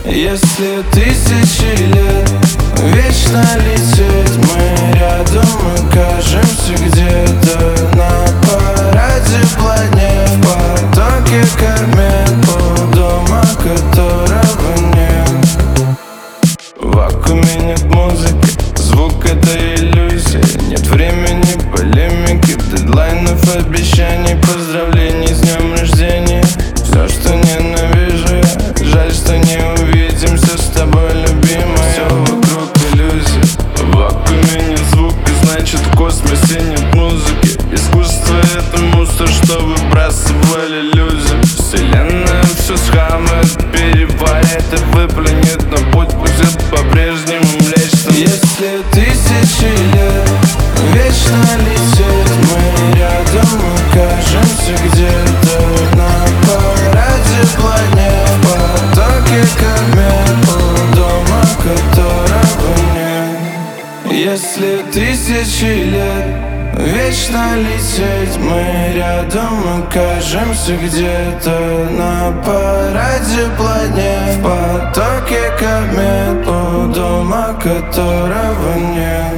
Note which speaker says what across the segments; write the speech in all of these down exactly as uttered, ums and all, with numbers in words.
Speaker 1: Если тысячи лет вечно лететь, мы рядом окажемся где-то на параде планет, в потоке комет, у дома которого нет. В вакууме нет музыки, звук — это иллюзия. Нет времени, полемики, дедлайнов, обещаний, поздравлений с днем рождения. Все, что ненавижу я, жаль, что не увидимся с тобой, любимая. Все вокруг иллюзия. В вакууме нет звука, значит в космосе нет музыки. Искусство — это мусор, что выбрасывали люди. Вселенная все схамает, переварит и выплюнет, но путь будет по-прежнему млечным. Если тысячи лет вечно лететь, мы рядом окажемся где-то на параде планет, в потоке комет, у дома которого нет. Если тысячи лет вечно лететь, мы рядом окажемся где-то на параде планет, в потоке комет, у дома которого нет.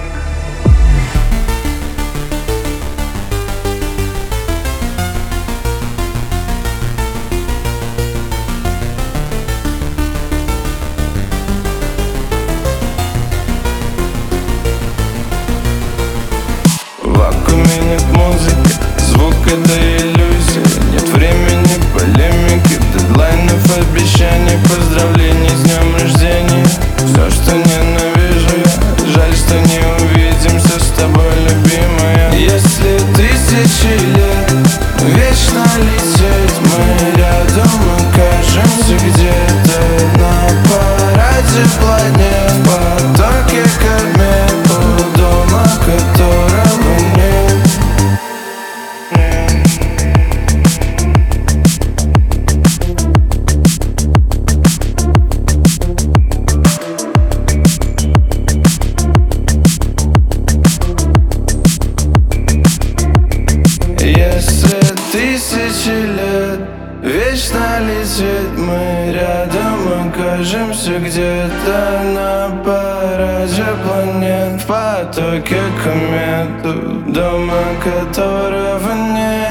Speaker 1: В вакууме нет музыки, звук — это иллюзия. Нет времени, полемики, дедлайнов, обещаний, поздравлений с днем рождения. Все, что ненавижу я, жаль, что не увидимся с тобой, любимая. Если тысячи лет вечно лететь, мы рядом окажемся где-то на параде планет, в потоке комет, у дома которого нет. Если тысячи лет вечно лететь, мы рядом окажемся где-то на параде планет, в потоке комет, у дома которого нет.